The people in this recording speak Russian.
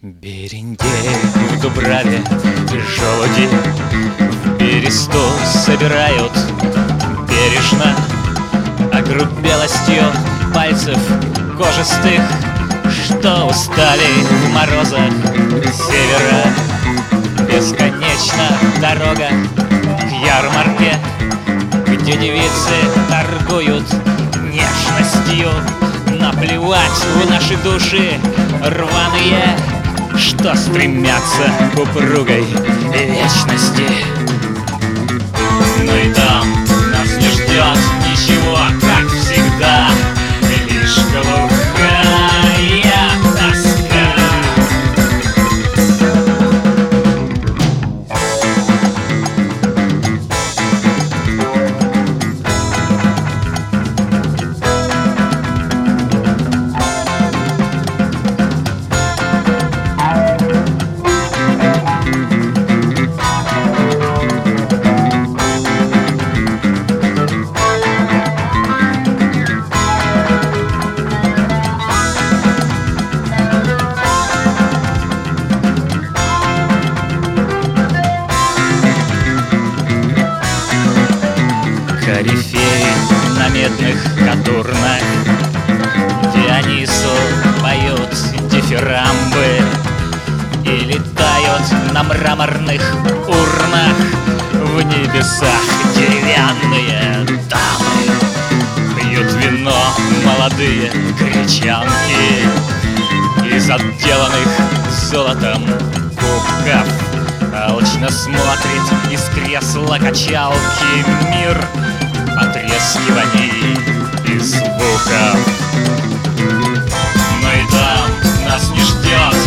Берендей в Дубраве, желуди в бересту собирают бережно, огрубелостью пальцев кожистых, что устали в морозах севера. Бесконечна дорога к ярмарке, где девицы торгуют нежностью. Наплевать в наши души рваные, что стремятся к упругой вечности. Ну и там нас не ждет ничего, как всегда, лишь глухая тоска. Корифеи на медных катурнах Дионису поют дифирамбы и летают на мраморных урнах в небесах деревянные дамы. Пьют вино молодые гречанки из отделанных золотом кубков. Алчно смотрит из кресла качалки мир потрескиваний и звуков. Но и там нас не ждет